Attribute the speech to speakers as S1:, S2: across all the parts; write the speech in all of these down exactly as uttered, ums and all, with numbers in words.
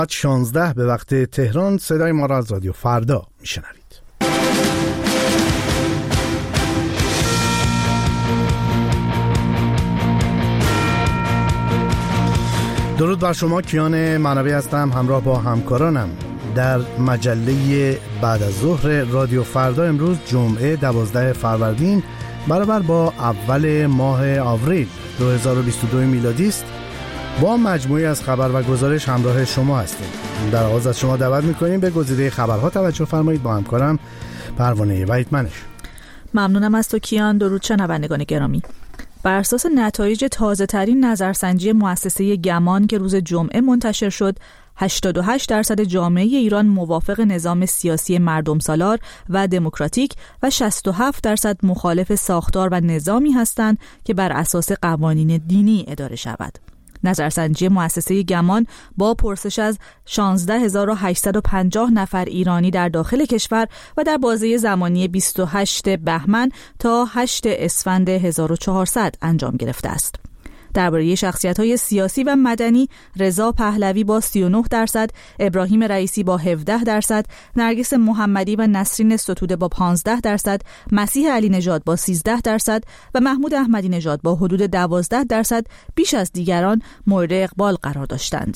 S1: شانزده به وقت تهران صدای ما را از رادیو فردا میشنوید. درود بر شما، کیان معنوی هستم، همراه با همکارانم در مجله بعد از ظهر رادیو فردا. امروز جمعه دوازده فروردین برابر با اول ماه آوریل دو هزار و بیست و دو میلادی است. با مجموعی از خبر و گزارش همراه شما هستیم. در آغاز از شما دعوت می‌کنیم به گزیده خبرها توجه فرمایید با همکارم پروانه وحیدمنش.
S2: ممنونم از تو کیان. درود شنوندگان گرامی. بر اساس نتایج تازه‌ترین نظرسنجی مؤسسه گمان که روز جمعه منتشر شد، هشتاد و هشت درصد جامعه ایران موافق نظام سیاسی مردم سالار و دموکراتیک و شصت و هفت درصد مخالف ساختار و نظامی هستند که بر اساس قوانین دینی اداره شود. نظرسنجی مؤسسه گمان با پرسش از شانزده هزار و هشتصد و پنجاه نفر ایرانی در داخل کشور و در بازه زمانی بیست و هشتم بهمن تا هشتم اسفند هزار و چهارصد انجام گرفته است. درباره شخصیت‌های سیاسی و مدنی، رضا پهلوی با سی و نه درصد، ابراهیم رئیسی با هفده درصد، نرگس محمدی و نسرین ستوده با پانزده درصد، مسیح علی نژاد با سیزده درصد و محمود احمدی نژاد با حدود دوازده درصد بیش از دیگران مورد اقبال قرار داشتند.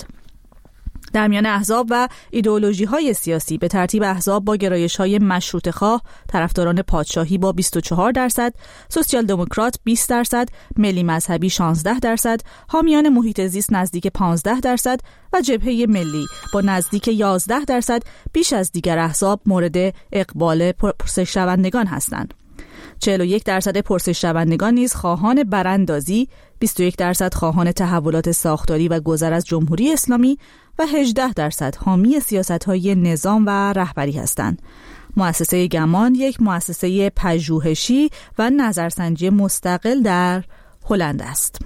S2: در میان احزاب و ایدئولوژی‌های سیاسی به ترتیب احزاب با گرایش‌های مشروطه‌خواه، طرفداران پادشاهی با بیست و چهار درصد، سوسیال دموکرات بیست درصد، ملی مذهبی شانزده درصد، حامیان محیط زیست نزدیک پانزده درصد و جبهه ملی با نزدیک یازده درصد بیش از دیگر احزاب مورد اقبال پرسش شوندگان هستند. چهل و یک درصد پرسش شوندگان نیز خواهان براندازی، بیست و یک درصد خواهان تحولات ساختاری و گذر از جمهوری اسلامی و هجده درصد حامی سیاست‌های نظام و رهبری هستند. مؤسسه گمان یک مؤسسه پژوهشی و نظرسنجی مستقل در هلند است.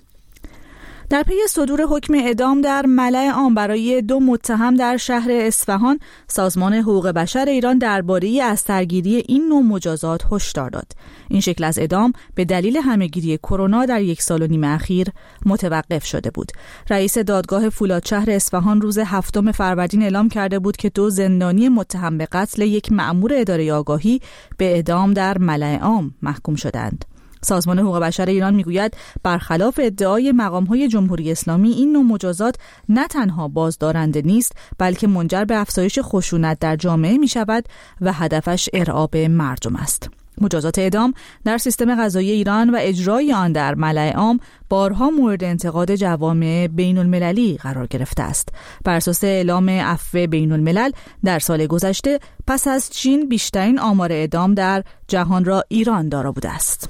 S2: در پی صدور حکم اعدام در ملأ عام برای دو متهم در شهر اصفهان، سازمان حقوق بشر ایران درباره از سرگیری این نوع مجازات هشدار داد. این شکل از اعدام به دلیل همهگیری کرونا در یک سال و نیم اخیر متوقف شده بود. رئیس دادگاه فولادشهر اصفهان روز هفتم فروردین اعلام کرده بود که دو زندانی متهم به قتل یک مأمور اداره آگاهی به اعدام در ملأ عام محکوم شدند. سازمان حقوق بشر ایران میگوید برخلاف ادعای مقام‌های جمهوری اسلامی این نوع مجازات نه تنها بازدارنده نیست بلکه منجر به افزایش خشونت در جامعه می‌شود و هدفش ارعاب مردم است. مجازات اعدام در سیستم قضایی ایران و اجرای آن در ملأ عام بارها مورد انتقاد جوامع بین‌المللی قرار گرفته است. بر اساس اعلام عفو بین‌الملل در سال گذشته پس از چین بیشترین آمار اعدام در جهان را ایران دارا بوده است.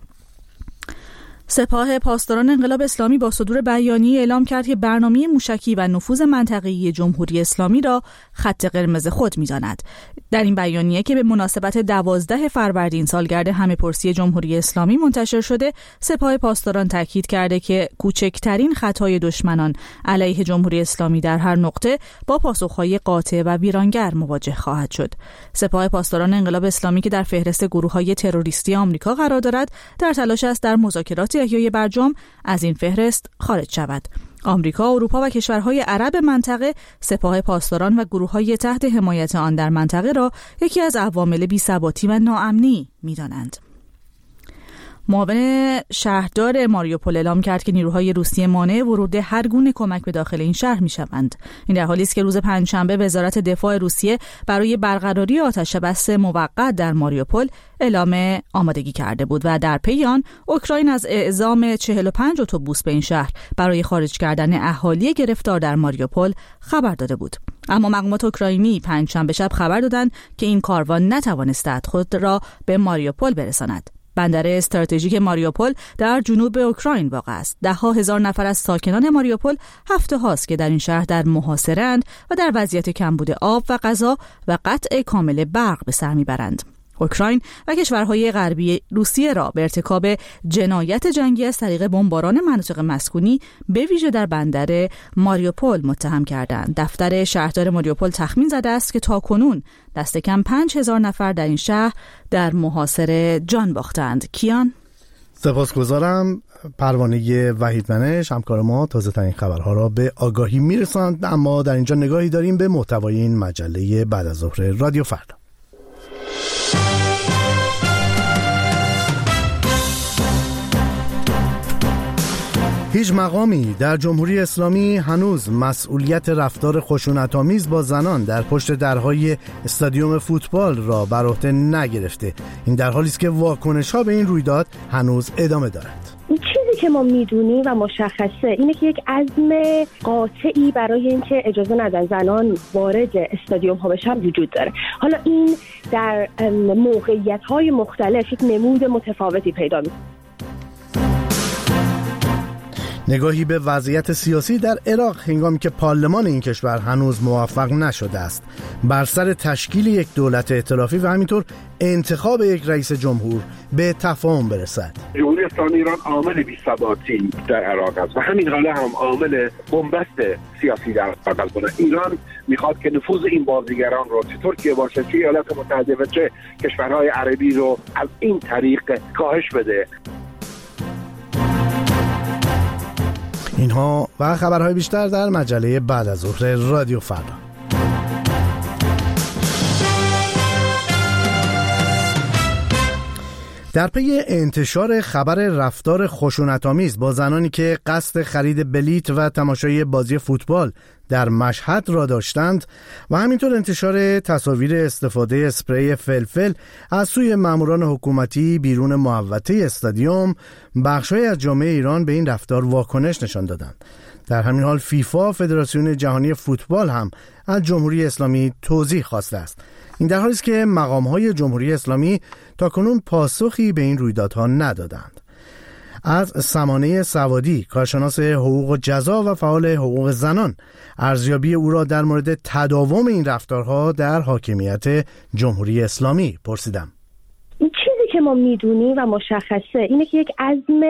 S2: سپاه پاسداران انقلاب اسلامی با صدور بیانیه اعلام کرد که برنامه موشکی و نفوذ منطقه‌ای جمهوری اسلامی را خط قرمز خود می‌داند. در این بیانیه که به مناسبت دوازده فروردین سالگرد همه‌پرسی جمهوری اسلامی منتشر شده، سپاه پاسداران تاکید کرده که کوچکترین خطای دشمنان علیه جمهوری اسلامی در هر نقطه با پاسخ‌های قاطع و ویرانگر مواجه خواهد شد. سپاه پاسداران انقلاب اسلامی که در فهرست گروه‌های تروریستی آمریکا قرار دارد، در تلاش است در مذاکرات احیای برجام از این فهرست خارج شود. آمریکا، اروپا و کشورهای عرب منطقه سپاه پاسداران و گروه‌های تحت حمایت آن در منطقه را یکی از عوامل بی‌ثباتی و ناامنی می‌دانند. معاون شهردار ماریوپول اعلام کرد که نیروهای روسیه مانع ورود هر گونه کمک به داخل این شهر می‌شوند. این در حالی است که روز پنجشنبه وزارت دفاع روسیه برای برقراری آتش بس موقت در ماریوپول اعلام آمادگی کرده بود و در پی آن اوکراین از اعزام چهل و پنج اتوبوس به این شهر برای خارج کردن اهالی گرفتار در ماریوپول خبر داده بود. اما مقامات اوکراینی پنجشنبه شب خبر دادند که این کاروان نتوانسته خود را به ماریوپول برساند. بندر استراتژیک ماریوپول در جنوب اوکراین واقع است. ده ها هزار نفر از ساکنان ماریوپول هفته هاست که در این شهر در محاصره‌اند و در وضعیت کمبود آب و غذا و قطع کامل برق به سر میبرند. اوکراین و کشورهای غربی روسیه را به ارتکاب جنایت جنگی از طریق بمباران مناطق مسکونی به ویژه در بندر ماریوپول متهم کردند. دفتر شهردار ماریوپول تخمین زده است که تاکنون دست کم پنج هزار نفر در این شهر در محاصره جان باختند. کیان؟
S1: سپاسگزارم. پروانه وحیدمنش همکار ما تازه ترین خبرها را به آگاهی میرساند، اما در اینجا نگاهی داریم به محتوای این مجله بعد از ظهر رادیو فردا. هیچ مقامی در جمهوری اسلامی هنوز مسئولیت رفتار خشونت‌آمیز با زنان در پشت درهای استادیوم فوتبال را بر عهده نگرفته. این در حالی است که واکنش‌ها به این رویداد هنوز ادامه دارد.
S3: چیزی که ما میدونیم و مشخصه اینه که یک عزم قاطعی برای اینکه اجازه ندن زنان وارد استادیوم ها بشن وجود داره. حالا این در موقعیت‌های مختلف یک نمود متفاوتی پیدا می‌کنه.
S1: نگاهی به وضعیت سیاسی در عراق هنگامی که پارلمان این کشور هنوز موفق نشده است بر سر تشکیل یک دولت ائتلافی و همینطور انتخاب یک رئیس جمهور به تفاهم برسد.
S4: جمهوری اسلامی ایران عامل بی‌ثباتی در عراق است و همین حالا هم عامل بنبست سیاسی در عراق است. ایران میخواد که نفوذ این بازیگران رو چه ترکیه باشه چه ایالات متحده و چه کشورهای عربی رو از این طریق کاهش بده.
S1: اینها و خبرهای بیشتر در مجله بعد از ظهر رادیو فردا. در پی انتشار خبر رفتار خشونت‌آمیز با زنانی که قصد خرید بلیت و تماشای بازی فوتبال در مشهد را داشتند و همینطور انتشار تصاویر استفاده اسپری فلفل از سوی ماموران حکومتی بیرون محوطه استادیوم، بخش‌هایی از جامعه ایران به این رفتار واکنش نشان دادند. در همین حال فیفا، فدراسیون جهانی فوتبال، هم از جمهوری اسلامی توضیح خواسته است. این در حالی است که مقام‌های جمهوری اسلامی تاکنون پاسخی به این رویدادها ندادند. از سمانه سوادی، کارشناس حقوق و جزا و فعال حقوق زنان، ارزیابی او را در مورد تداوم این رفتارها در حاکمیت جمهوری اسلامی پرسیدم.
S3: چیزی که ما میدونیم و مشخصه اینه که یک عزم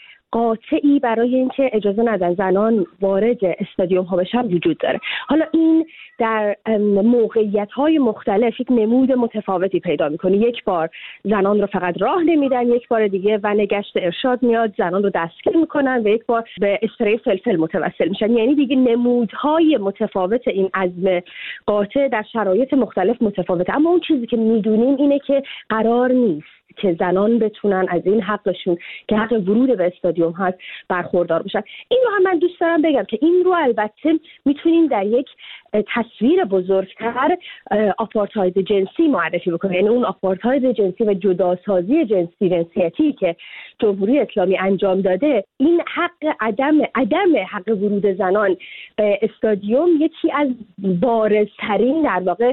S3: قاطعی برای اینکه اجازه ندن زنان وارد استادیوم ها بشن وجود داره. حالا این در موقعیت‌های مختلف یک نمود متفاوتی پیدا میکنه. یک بار زنان رو فقط راه نمیدن، یک بار دیگه و نگشت ارشاد میاد زنان رو دستگیر میکنن و یک بار به اسپری فلفل متوسل میشن. یعنی دیگه نمودهای متفاوت این عزم قاطع در شرایط مختلف متفاوته. اما اون چیزی که میدونیم اینه که قرار نیست که زنان بتونن از این حقشون که حق ورود به استادیوم هست برخوردار بشن. این رو هم من دوست دارم بگم که این رو البته میتونیم در یک تصویر بزرگتر آپارتاید جنسی معرفی بکنیم. یعنی اون آپارتاید جنسی و جداسازی جنسی جنسیتی که جمهوری اسلامی انجام داده، این حق عدم عدم حق ورود زنان به استادیوم یکی از بارزترین در واقع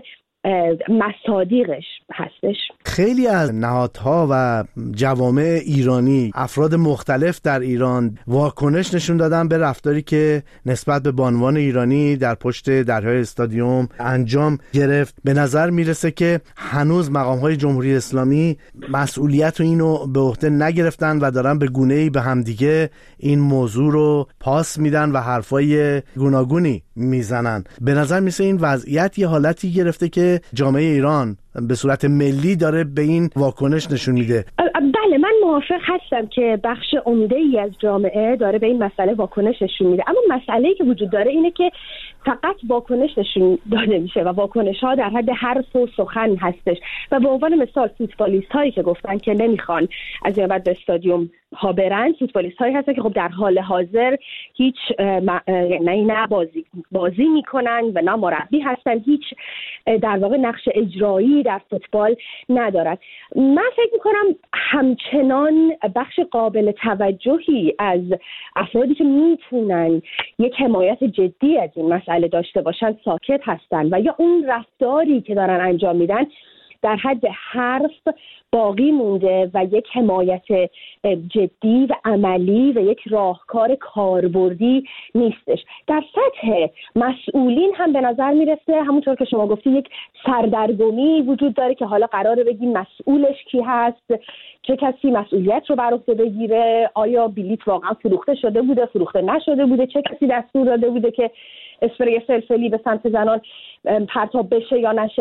S3: مصادیقش هستش.
S1: خیلی از نهادها و جوامع ایرانی، افراد مختلف در ایران واکنش نشون دادن به رفتاری که نسبت به بانوان ایرانی در پشت درهای استادیوم انجام گرفت. به نظر میرسه که هنوز مقام‌های جمهوری اسلامی مسئولیت اینو به عهده نگرفتن و دارن به گونه‌ای به همدیگه این موضوع رو پاس میدن و حرفای گوناگونی میزنن. به نظر میسه این وضعیت یه حالتی گرفته که جامعه ایران به صورت ملی داره به این واکنش نشون میده.
S3: بله، من موافق هستم که بخش عمده‌ای از جامعه داره به این مسئله واکنش نشون میده. اما مسئله‌ای که وجود داره اینه که فقط واکنش نشون داده میشه و واکنش‌ها در حد حرف و سخن هستش. و به عنوان مثال فوتبالیست هایی که گفتن که نمیخوان از این بعد به استادیوم ها برن، فوتبالیست هایی هستن که خب در حال حاضر هیچ نه نه بازی بازی میکنن و نه مربی هستن، هیچ در واقع نقش اجرایی در فوتبال ندارن. من فکر میکنم همچنان بخش قابل توجهی از افرادی که میتونن یک حمایت جدی از این مسئله داشته باشن ساکت هستن و یا اون رفتاری که دارن انجام میدن در حد حرف باقی مونده و یک حمایت جدی و عملی و یک راهکار کاربردی نیستش. در سطح مسئولین هم به نظر میرسه همونطور که شما گفتی یک سردرگمی وجود داره که حالا قراره بگیم مسئولش کی هست، چه کسی مسئولیت رو بر عهده بگیره، آیا بلیت واقعا فروخته شده بوده، فروخته نشده بوده، چه کسی دستور داده بوده که اسپری فلفلی به سمت زنان پرتاب بشه یا نشه.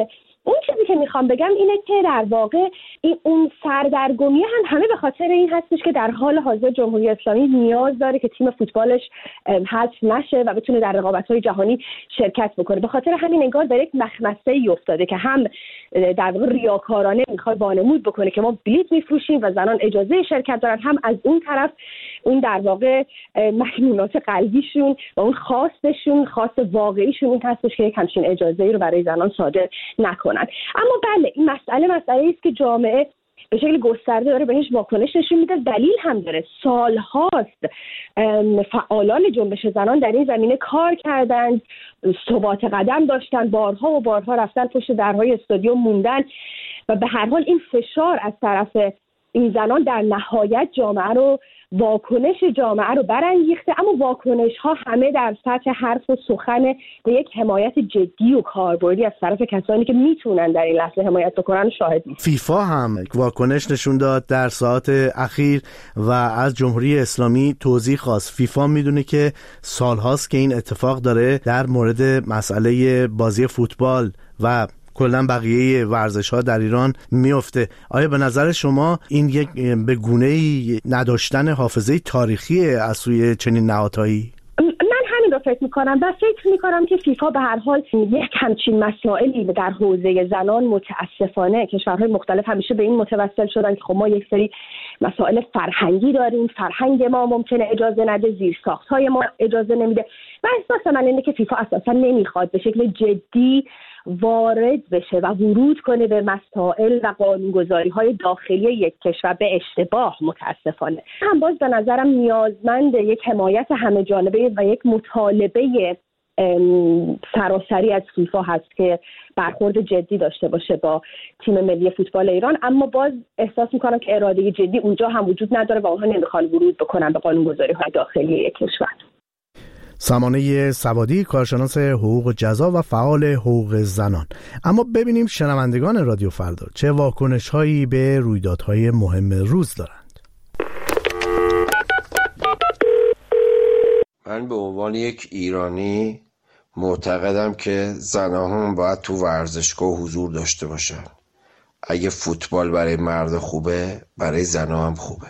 S3: اون چیزی که میخوام بگم اینه که در واقع این اون سردرگمی هم همه به خاطر این هستش که در حال حاضر جمهوری اسلامی نیاز داره که تیم فوتبالش حذف نشه و بتونه در رقابت‌های جهانی شرکت بکنه. به خاطر همین انگار در یک مخمسه‌ای افتاده که هم در واقع ریاکارانه میخواد وانمود بکنه که ما بلیت میفروشیم و زنان اجازه شرکت دارن، هم از اون طرف اون در واقع مجنونات قلبیشون و اون خواستشون، خواست واقعیشون این هستش که یک همچین اجازه‌ای رو برای زنان صادر نکنن. اما بله این مسئله مسئله است که جامعه به شکل گسترده داره بهش واکنش نشون میده. دلیل هم داره، سالهاست فعالان جنبش زنان در این زمینه کار کردند، ثبات قدم داشتن، بارها و بارها رفتن پشت درهای استادیوم موندن و به هر حال این فشار از طرف این زنان در نهایت جامعه رو، واکنش جامعه رو برانگیخته. اما واکنش ها همه در سطح حرف و سخن به یک حمایت جدی و کاربردی از طرف کسانی که میتونن در این لحظه حمایت بکنن شاهد نیست.
S1: فیفا هم واکنش نشون داد در ساعات اخیر و از جمهوری اسلامی توضیح خواست. فیفا میدونه که سالهاست که این اتفاق داره در مورد مسئله بازی فوتبال و کلا بقیه ورزش‌ها در ایران میفته. آیا به نظر شما این یک به گونه‌ای نداشتن حافظه تاریخی از سوی چنین نهادهایی؟
S3: من همین رو فکر میکنم و فکر میکنم که فیفا به هر حال یک همچین مسائلی در حوزه زنان متاسفانه کشورهای مختلف همیشه به این متوسل شدن که خب ما یک سری مسائل فرهنگی داریم، فرهنگ ما ممکنه اجازه نده، زیرساخت‌های ما اجازه نمیده و احساس من اینه که فیفا اساسا نمیخواد به شکل جدی وارد بشه و ورود کنه به مسائل و قانونگذاری‌های داخلی یک کشور به اشتباه. متاسفانه هم باز به نظرم نیازمند یک حمایت همه جانبه و یک مطالبه سراسری از فیفا هست که برخورد جدی داشته باشه با تیم ملی فوتبال ایران. اما باز احساس میکنم که اراده جدی اونجا هم وجود نداره و اونها نمیخوان ورود بکنن به قانونگذاری‌های داخلی یک کشور.
S1: سمانه سوادی، کارشناس حقوق جزا و فعال حقوق زنان. اما ببینیم شنوندگان رادیو فردا چه واکنش‌هایی به رویدادهای مهم روز دارند.
S5: من به عنوان یک ایرانی معتقدم که زنان هم باید تو ورزشگاه حضور داشته باشن. اگه فوتبال برای مرد خوبه، برای زنان هم خوبه.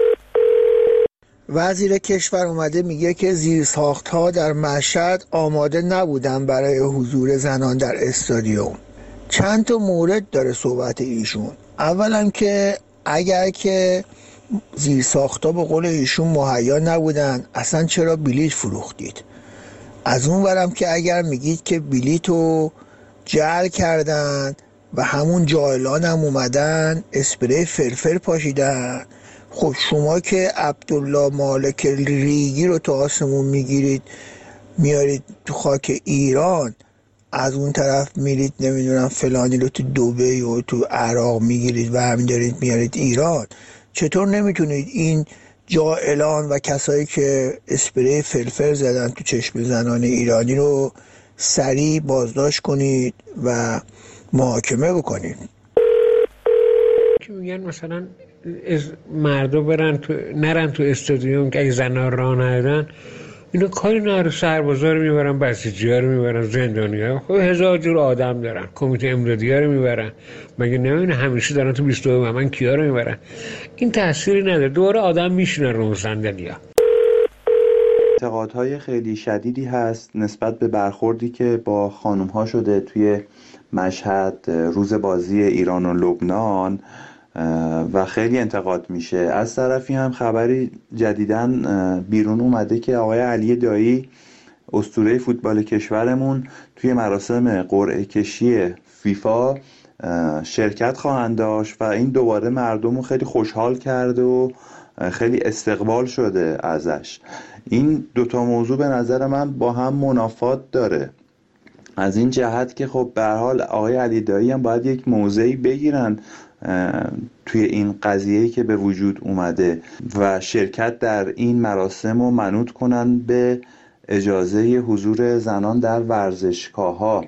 S6: وزیر کشور اومده میگه که زیرساخت‌ها در مشهد آماده نبودن برای حضور زنان در استادیوم. چند تا مورد داره صحبت ایشون. اولا که اگر که زیرساخت‌ها به قول ایشون مهیا نبودن، اصلا چرا بلیط فروختید؟ از اون ورم که اگر میگید که بلیطو جعل کردن و همون جاهلان هم اومدن اسپری فلفل پاشیدن، خب شما که عبدالله مالک ریگی رو تو آسمون میگیرید میارید تو خاک ایران، از اون طرف میرید نمیدونم فلانی رو تو دبی و تو عراق میگیرید و همین دارید میارید ایران، چطور نمیتونید این جاهلان و کسایی که اسپری فلفل زدن تو چشم زنان ایرانی رو سریع بازداشت کنید و محاکمه بکنید؟
S7: که میگن مثلا مردم برن تو نرن تو استادیوم که اگه زنان راه ندن، اینا کاری نداره، سربازا رو میبرن، بسیجی‌ها رو میبرن، زندانی‌ها، خب هزار جور آدم دارن، کمیته امدادی‌ها رو میبرن، مگه نمی‌بینی همیشه دارن تو بیست و دو من کیا رو میبرن؟ این تأثیری نداره، دوباره آدم میشینن رو صندلی‌ها.
S8: انتقادهای خیلی شدیدی هست نسبت به برخوردی که با خانم‌ها شده توی مشهد روز بازی ایران و لبنان و خیلی انتقاد میشه. از طرفی هم خبری جدیداً بیرون اومده که آقای علی دایی اسطوره فوتبال کشورمون توی مراسم قرعه کشی فیفا شرکت خواهند داشت و این دوباره مردم رو خیلی خوشحال کرده و خیلی استقبال شده ازش. این دوتا موضوع به نظر من با هم منافات داره، از این جهت که خب به هر حال آقای علی دایی هم باید یک موضعی بگیرن توی این قضیه‌ای که به وجود اومده و شرکت در این مراسم رو منوط کنن به اجازه حضور زنان در ورزشگاه‌ها.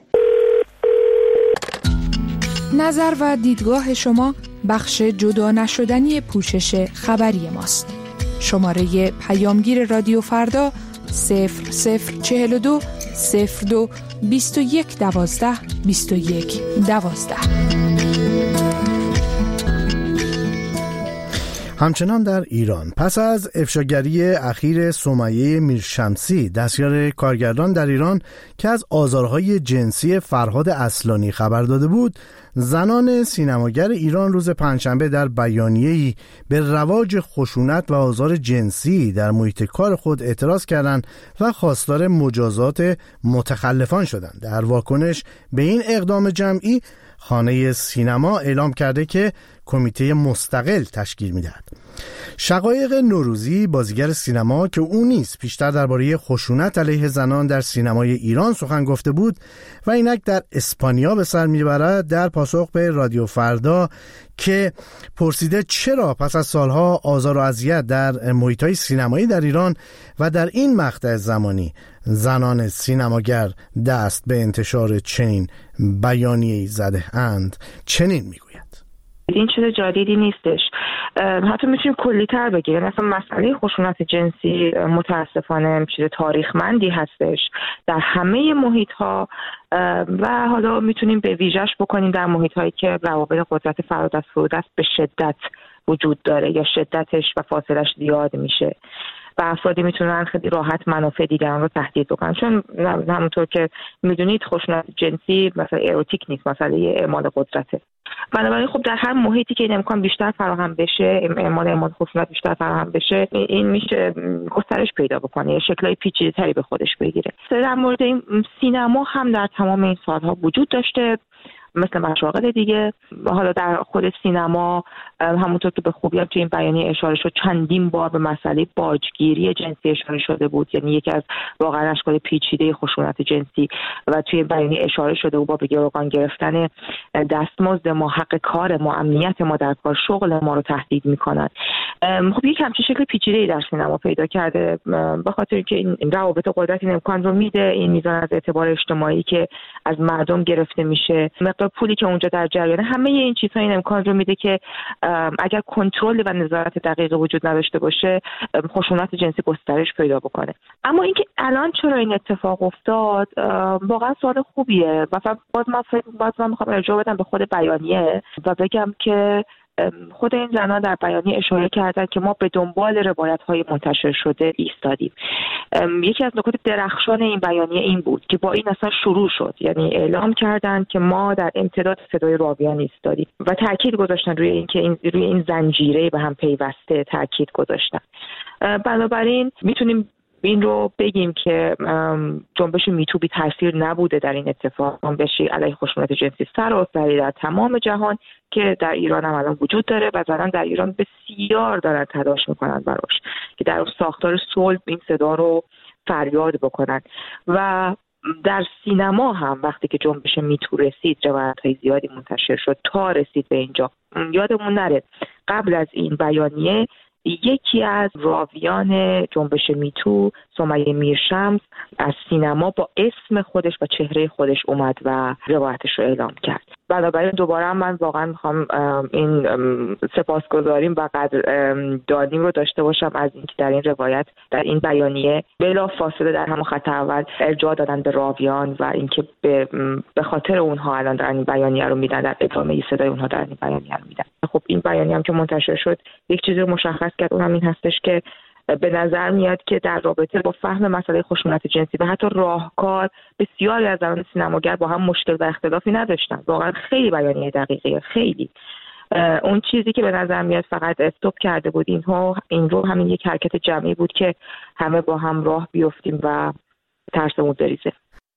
S9: نظر و دیدگاه شما بخش جدا نشدنی پوشش خبری ماست. شماره پیامگیر رادیو فردا صفر صفر چهل و دو صفر دو بیست و یک دوازده بیست و یک دوازده.
S1: همچنان در ایران پس از افشاگری اخیر سمیه میرشمسی دستیار کارگردان در ایران که از آزارهای جنسی فرهاد اصلانی خبر داده بود، زنان سینماگر ایران روز پنجشنبه در بیانیه‌ای به رواج خشونت و آزار جنسی در محیط کار خود اعتراض کردند و خواستار مجازات متخلفان شدند. در واکنش به این اقدام جمعی، خانه سینما اعلام کرده که کمیته مستقل تشکیل می‌دهد. شقایق نوروزی، بازیگر سینما که او نیز پیشتر درباره خشونت علیه زنان در سینمای ایران سخن گفته بود و اینک در اسپانیا به سر میبرد، در پاسخ به رادیو فردا که پرسیده چرا پس از سالها آزار و اذیت در محیط‌های سینمایی در ایران و در این مقطع زمانی زنان سینماگر دست به انتشار چنین بیانیه‌ای زده اند، چنین میگوید:
S10: این چیز جدیدی نیستش. حتی میتونیم کلی‌تر بگیم، مثلا مسئله خشونت جنسی متاسفانه چیز تاریخمندی هستش در همه محیط‌ها و حالا میتونیم به ویژه‌اش بکنیم در محیط‌هایی که روابط قدرت فرادست فرودست به شدت وجود داره یا شدتش و فاصلش زیاد میشه و افرادی میتونن خیلی راحت منافع دیگران رو تهدید بکنن، چون همونطور که میدونید خشونت جنسی مثلا اروتیک نیست، مسئله اعمال قدرته. بنابراین خب در هر محیطی که این امکان بیشتر فراهم بشه، اعمال اعمال خشونت بیشتر فراهم بشه، این میشه گسترش پیدا بکنه، شکل‌های پیچیده‌تری به خودش بگیره. در مورد این سینما هم در تمام این سالها وجود داشته، مثل مشاغل دیگه. حالا در خود سینما همونطور که به خوبی هم تو این بیانیه اشاره شد، چندین بار به مسئله باجگیری جنسی اشاره شده بود، یعنی یکی از واقعا اشکال پیچیده خشونت جنسی و توی بیانیه اشاره شده بود با به گروگان گرفتن دستمزد ما، حق کار ما، امنیت ما در کار، شغل ما رو تهدید میکنن. خب یک همچین شکل پیچیده‌ای در سینما پیدا کرده به خاطر اینکه این روابط قدرت این امکان رو میده، این میزان از اعتبار اجتماعی که از مردم گرفته میشه، پولی که اونجا در جریانه، همه این چیزها این امکان رو میده که اگر کنترل و نظارت دقیق وجود نداشته باشه، خشونت جنسی گسترش پیدا بکنه. اما اینکه الان چرا این اتفاق افتاد واقعا سوال خوبیه و باز من باز من میخوام ارجاع بدم به خود بیانیه و بگم که خود این زنان در بیانیه اشاره کردن که ما به دنبال روایت‌های منتشر شده ایستادیم. یکی از نکات درخشان این بیانیه این بود که با این اصلا شروع شد، یعنی اعلام کردن که ما در امتداد صدای راویان ایستادیم و تاکید گذاشتن روی این که این روی این زنجیره به هم پیوسته تاکید گذاشتن. بنابراین میتونیم این رو بگیم که جنبش میتو بی تاثیر نبوده در این اتفاق. جنبشی علیه خشونت جنسی سراسری در تمام جهان که در ایران هم الان وجود داره و زنان در ایران بسیار دارن تلاش میکنن براش که در ساختار صلح این صدا رو فریاد بکنن. و در سینما هم وقتی که جنبش میتو رسید، روایت‌های زیادی منتشر شد تا رسید به اینجا. یادمون نره قبل از این بیانیه یکی از راویان جنبش میتو، سمیه میرشمس، از سینما با اسم خودش و چهره خودش اومد و روایتش رو اعلام کرد. بنابراین دوباره من واقعا میخوام این سپاسگزاریم و قدردانیم رو داشته باشم از اینکه در این روایت، در این بیانیه بلا فاصله در همون خط اول ارجاع دادن به راویان و اینکه به به خاطر اونها الان در این بیانیه رو میدن، در ادامه صدای اونها در این بیانیه رو میدن. خب این بیانیه هم که منتشر شد یک چیزی رو مشخص کرد، اونم این هستش که به نظر میاد که در رابطه با فهم مسئله خشونت جنسی و حتی راهکار بسیاری از زنان سینماگر با هم مشکل و اختلافی نداشتن. واقعا خیلی بیانیه دقیقیه، خیلی. اون چیزی که به نظر میاد فقط استوب کرده بود اینها این رو همین یک حرکت جمعی بود که همه با هم راه بیفتیم و ترسمون بریزه.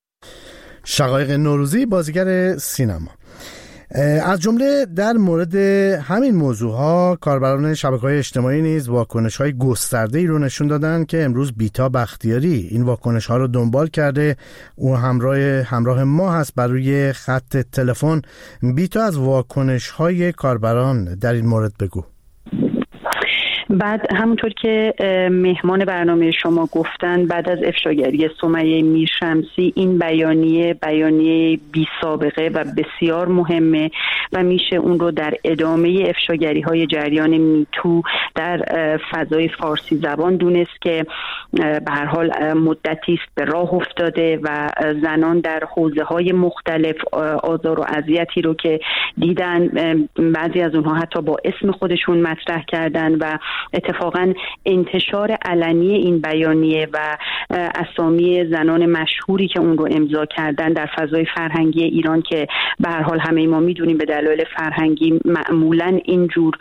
S1: شقایق نوروزی، بازیگر سینما. از جمله در مورد همین موضوعها کاربران شبکه‌های اجتماعی نیز واکنش‌های گسترده‌ای رو نشون دادن که امروز بیتا بختیاری این واکنش‌ها رو دنبال کرده. او همراه همراه ما هست بر روی خط تلفن. بیتا، از واکنش‌های کاربران در این مورد بگو.
S11: بعد همونطور که مهمان برنامه شما گفتن، بعد از افشاگری سمیه میرشمسی این بیانیه بیانیه بی سابقه و بسیار مهمه و میشه اون رو در ادامه افشاگری های جریان میتو در فضای فارسی زبان دونست که به هر حال مدتی است به راه افتاده و زنان در حوزه های مختلف آزار و اذیتی رو که دیدن، بعضی از اونها حتی با اسم خودشون مطرح کردن و اتفاقا انتشار علنی این بیانیه و اسامی زنان مشهوری که اون رو امضا کردن در فضای فرهنگی ایران که به هر حال همه ما میدونیم به دلایل فرهنگی معمولاً اینجور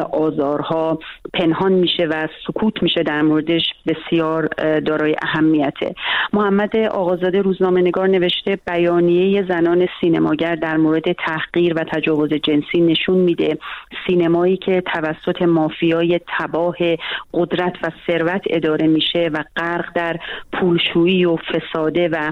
S11: آزارها پنهان میشه و سکوت میشه در موردش بسیار دارای اهمیته. محمد آقازاده روزنامه‌نگار نوشته بیانیه زنان سینماگر در مورد تحقیر و تجاوز جنسی نشون میده سینمایی که توسط مافیای تباه قدرت و ثروت اداره میشه و غرق در پولشویی و فساده و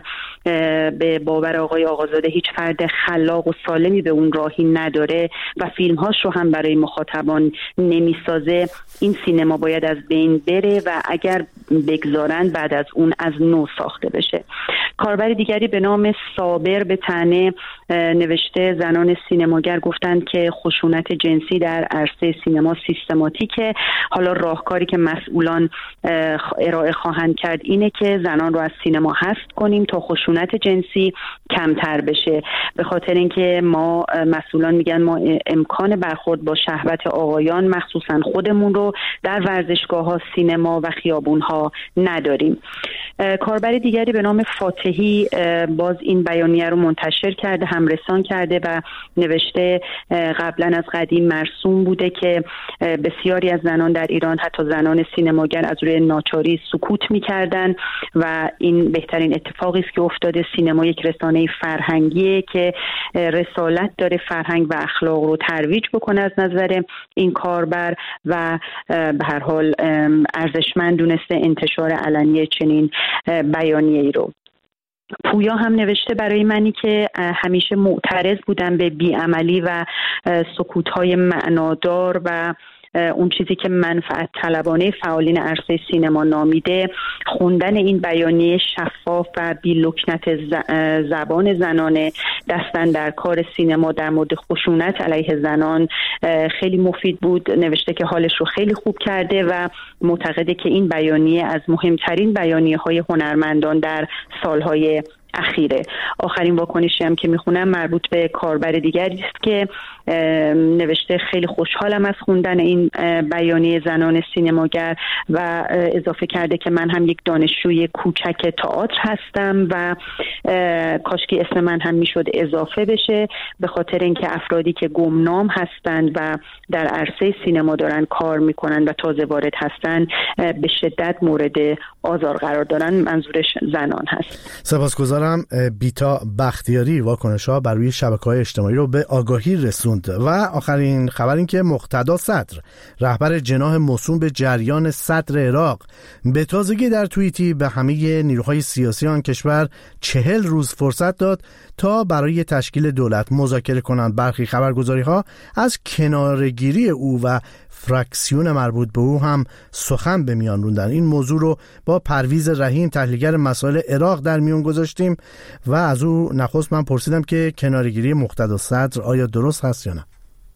S11: به باور آقای آقازاده هیچ فرد خلاق و سالمی به اون راهی نداره و فیلمهاش رو هم برای مخاطبان نمیسازه، این سینما باید از بین بره و اگر بگذارن بعد از اون از نو ساخته بشه. کاربر دیگری به نام صابر به طعنه نوشته زنان سینماگر گفتند که خشونت جنسی در عرصه سینما سیستماتیکه. حالا راهکاری که مسئولان ارائه خواهند کرد اینه که زنان رو از سینما حذف کنیم تا خشونت جنسی کمتر بشه، به خاطر اینکه ما مسئولان میگن ما امکان برخورد با شهوت آقایان مخصوصا خودمون رو در ورزشگاه‌ها، سینما و خیابون‌ها نداریم. کاربر دیگری به نام فاتحی باز این بیانیه رو منتشر کرده، همرسان کرده و نوشته قبلا از قدیم مرسوم بوده که بسیاری از زنان در ایران، حتی زنان سینماگر، از روی ناچاری سکوت می‌کردن و این بهترین اتفاقی است که افتاده. سینما یک رسانه فرهنگیه که رسالت داره فرهنگ و اخلاق رو ترویج بکنه از نظر این کاربر و به هر حال ارزشمند دونسته انتشار علنی چنین بیانیه‌ای رو. پویا هم نوشته برای منی که همیشه معترض بودم به بیعملی و سکوت‌های معنادار و اون چیزی که منفعت طلبانه فعالین عرصه سینما نامیده، خوندن این بیانیه شفاف و بی لکنت زبان زنانه دستن در کار سینما در مورد خشونت علیه زنان خیلی مفید بود. نوشته که حالش رو خیلی خوب کرده و معتقده که این بیانیه از مهمترین بیانیه های هنرمندان در سالهای اخیره. آخرین واکنشی هم که میخونم مربوط به کاربر دیگری است که نوشته خیلی خوشحالم از خوندن این بیانیه زنان سینماگر و اضافه کرده که من هم یک دانشجوی کوچک تئاتر هستم و کاشکی اسم من هم میشد اضافه بشه، به خاطر اینکه افرادی که گمنام هستند و در عرصه سینما دارن کار میکنن و تازه وارد هستن به شدت مورد آزار قرار دارن. منظورش زنان هست.
S1: سپاسگزارم. بیتا بختیاری واکنش‌ها بر روی شبکه‌های اجتماعی رو به آگاهی رسوند. و آخرین خبر این که مقتدا صدر، رهبر جناح موسوم به جریان صدر عراق، به تازگی در توییتی به همه نیروهای سیاسی آن کشور چهل روز فرصت داد تا برای تشکیل دولت مذاکره کنند. برخی خبرگزاری‌ها از کناره‌گیری او و فراکسیون مربوط به او هم سخن به میان روندن. این موضوع رو با پرویز رحیم، تحلیلگر مسائل عراق، در میان گذاشتیم و از او نخست من پرسیدم که کناره‌گیری مقتدا صدر آیا درست هست یا نه؟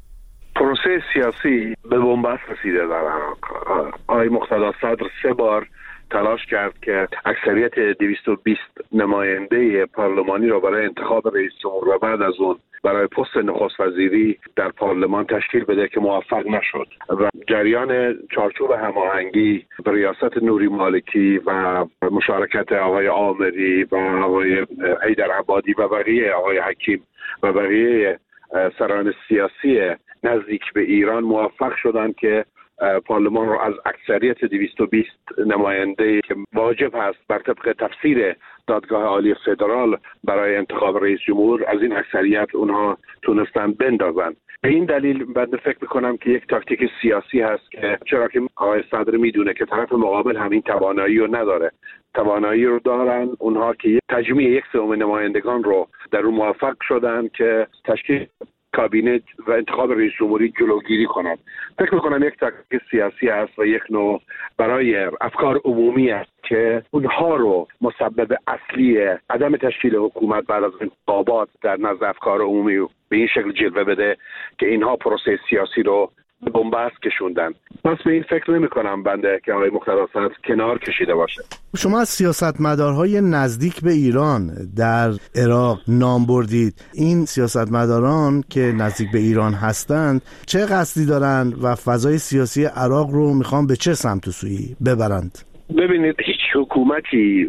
S4: پروسه سیاسی به بنبست رسیده در عراق. آقای مقتدا صدر سه بار تلاش کرد که اکثریت دویست و بیست نماینده پارلمانی را برای انتخاب رئیس جمهور و بعد از اون برای پست نخست وزیری در پارلمان تشکیل بده که موفق نشد و جریان چارچوب هماهنگی به ریاست نوری مالکی و مشارکت آقای آمری و آقای حیدر عبادی و بقیه آقای حکیم و بقیه سران سیاسی نزدیک به ایران موفق شدند که پارلمان رو از اکثریت دویست و بیست نماینده که واجب هست بر طبق تفسیر دادگاه عالی فدرال برای انتخاب رئیس جمهور، از این اکثریت اونها تونستن بندازن. به این دلیل بنده فکر میکنم که یک تاکتیک سیاسی هست که چرا که آقای صدر میدونه که طرف مقابل همین توانایی رو نداره، توانایی رو دارن اونها که تجمیع یک سوم نمایندگان رو در اون موفق شدن که تشکیل کابینت و انتخاب رئیس جمهوری جلوگیری کنند. فکر میکنم یک تاکتیک سیاسی است و یک نوع برای افکار عمومی است که اونها رو مسبب اصلی عدم تشکیل حکومت بعد از انتخابات در نزد افکار عمومی به این شکل جلوه بده که اینها پروسه سیاسی رو به بنبست کشوندن. پس به این فکر نمی کنم بنده که آقای مقتدی صدر کنار کشیده باشه.
S1: شما از سیاستمدارهای نزدیک به ایران در عراق نام بردید. این سیاستمداران که نزدیک به ایران هستند چه قصدی دارند و فضای سیاسی عراق رو میخوان به چه سمت و سویی ببرند؟
S4: ببینید، هیچ حکومتی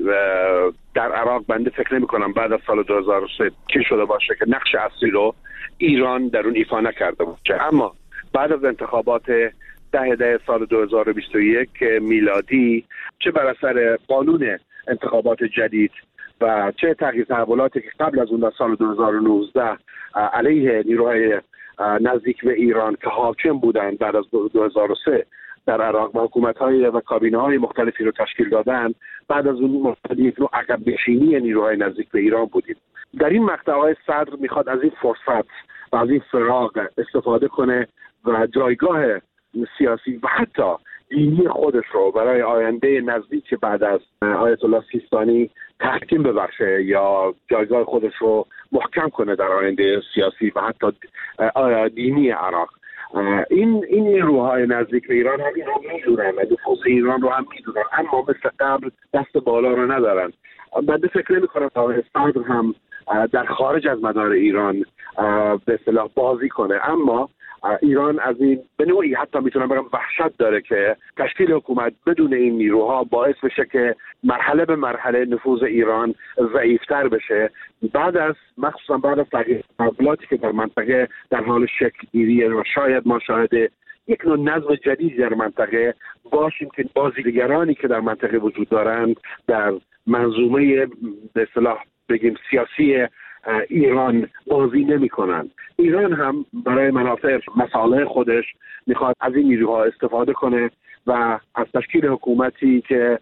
S4: در عراق بنده فکر نمی کنم بعد از سال دو هزار و سه که شده باشه که نقش اصلی رو ایران در اون ایفا نکرده باشه. اما بعد از انتخابات ده ده سال دو هزار و بیست و یک میلادی، چه بر اثر قانون انتخابات جدید و چه تغییر تحولاتی که قبل از اون در سال دو هزار و نوزده علیه نیروهای نزدیک به ایران که حاکم بودند بعد از دو هزار و سه در عراق و حکومت‌های و کابینه‌های مختلفی رو تشکیل دادن، بعد از اون یک نوع عقب نشینی نیروهای نزدیک به ایران بودیم. در این مقطع آقای صدر میخواد از این فرصت و از این فراغ استفاده کنه و جایگاه سیاسی و حتی دینی خودش رو برای آینده نزدیک بعد از آیت الله سیستانی تحکیم ببخشه یا جایگاه خودش رو محکم کنه در آینده سیاسی و حتی دینی عراق. این این نیروهای نزدیک به ایران هم این رو میدونن و نفوذ ایران رو هم میدونن، اما مثل قبل دست بالا رو ندارن. بنده فکر نمی کنم آقای صدر هم در خارج از مدار ایران به اصطلاح بازی کنه، اما ایران از این به نوعی حتی میتونم بگم وحشت داره که تشکیل حکومت بدون این نیروها باعث بشه که مرحله به مرحله نفوذ ایران ضعیفتر بشه. بعد از مخصوصا بعد از تغییراتی که در منطقه در حال شکل گیریه و شاید ما شاهد یک نوع نظم جدید در منطقه باشیم که بازیگرانی که در منطقه وجود دارند در منظومه به اصطلاح بگیم سیاسی ایران بازی نمی کنند. ایران هم برای منافع مصالح خودش میخواد از این نیروها استفاده کنه و از تشکیل حکومتی که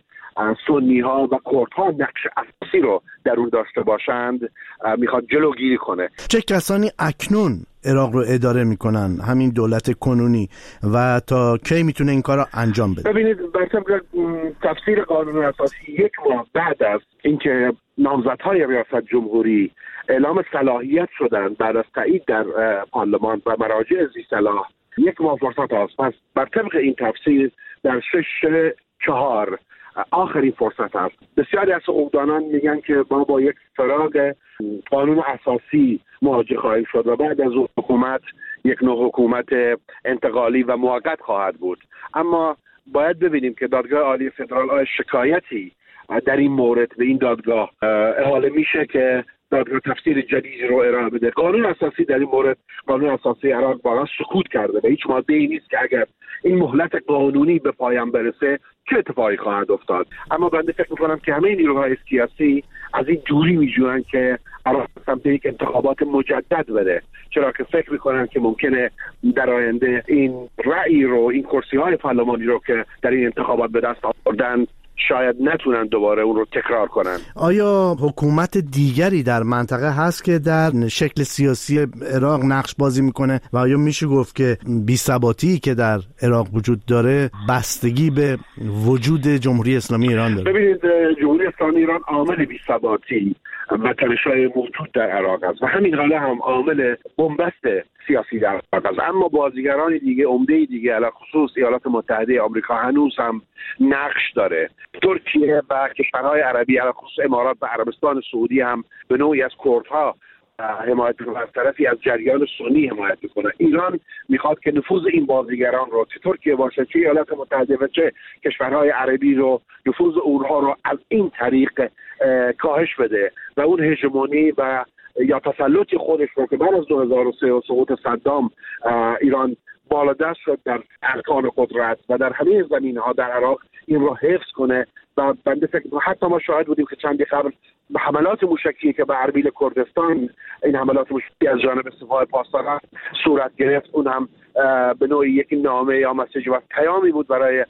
S4: سنی ها و کرد ها نقش اساسی رو در اون داشته باشند میخواد جلوگیری کنه.
S1: چه کسانی اکنون عراق رو اداره میکنن، همین دولت کنونی، و تا کی میتونه این کار رو انجام بده؟
S4: ببینید، بر طبق تفسیر قانون اساسی یک ماه بعد از اینکه نامزدهای ریاست جمهوری اعلام صلاحیت شدن بعد از تایید در پارلمان و مراجع ذی صلاح، یک ماه فرصت هست. پس بر طبق این تفسیر در شش چهار آخرین فرصت هست. بسیاری از حقوقدانان میگن که ما با یک فراغ قانون اساسی مواجه خواهیم شد و بعد از اون حکومت یک نوع حکومت انتقالی و موقت خواهد بود. اما باید ببینیم که دادگاه عالی فدرال آیا شکایتی در این مورد به این دادگاه احاله میشه که دادگاه تفسیر جدیدی رو ارائه بده. قانون اساسی در این مورد، قانون اساسی عراق واقعا سکوت کرده و هیچ ماده‌ای نیست که اگر این مهلت قانونی به پایان برسه چه اتفاقی خواهد افتاد. اما بنده فکر می‌کنم که همه نیروهای سیاسی از این دوری می‌جویند که عراق سمت یک انتخابات مجدد بره، چرا که فکر می‌کنن که ممکنه در آینده این رأی رو، این کرسی‌های پارلمانی رو که در این انتخابات به دست آوردن شاید نتونن دوباره اون رو تکرار کنن.
S1: آیا حکومت دیگری در منطقه هست که در شکل سیاسی عراق نقش بازی میکنه و آیا میشه گفت که بی‌ثباتی که در عراق وجود داره بستگی به وجود جمهوری اسلامی ایران داره؟
S4: ببینید، جمهوری اسلامی ایران عامل بی‌ثباتی و تنش‌های موجود در عراق است و همین حالا هم عامل بنبست سیاسی در عراق است. اما بازیگران دیگه، عمده دیگه، علی خصوص ایالات متحده آمریکا هنوز هم نقش داره. ترکیه و کشورهای عربی، علی خصوص امارات و عربستان سعودی هم به نوعی از کردها حمایت میکنه، از طرفی از جریان سنی حمایت میکنه. ایران میخواد که نفوذ این بازیگران رو، چه ترکیه باشه چه ایالات متحده و چه کشورهای عربی رو، نفوذ اونها رو از این طریق کاهش بده و اون هژمونی و یا تسلط خودش رو که بعد از دو هزار و سه و سقوط صدام ایران بالا دست شد در ارکان قدرت و در همه زمینه‌ها در عراق، این رو حفظ کنه. و بنده فکر حتی ما شاهد بودیم که چندی قبل حملات موشکی که به اربیل کردستان، این حملات موشکی از جانب سپاه پاسداران صورت گرفت، اون هم به نوعی یک نامه یا مسیج و پیامی بود برای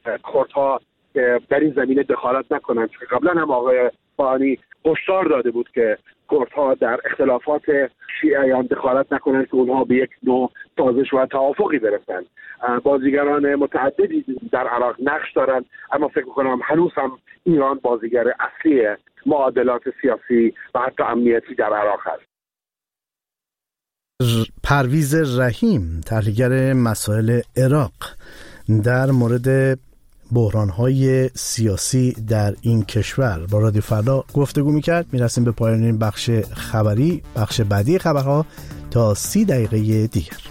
S4: کردها که در این زمینه دخالت نکنند، چون قبلا هم آقای فانی هشدار داده بود که کردها در اختلافات شیعیان دخالت نکنن که اونها به یک نوع سازش و توافقی برسن. بازیگران متعددی در عراق نقش دارن، اما فکر کنم هنوز هم ایران بازیگر اصلی معادلات سیاسی و حتی امنیتی در عراق هست.
S1: پرویز رحیم، تحلیلگر مسائل عراق، در مورد بحران‌های سیاسی در این کشور با رادیو فردا گفتگو می‌کرد. می‌رسیم به پایان این بخش خبری. بخش بعدی خبرها تا سی دقیقه دیگر.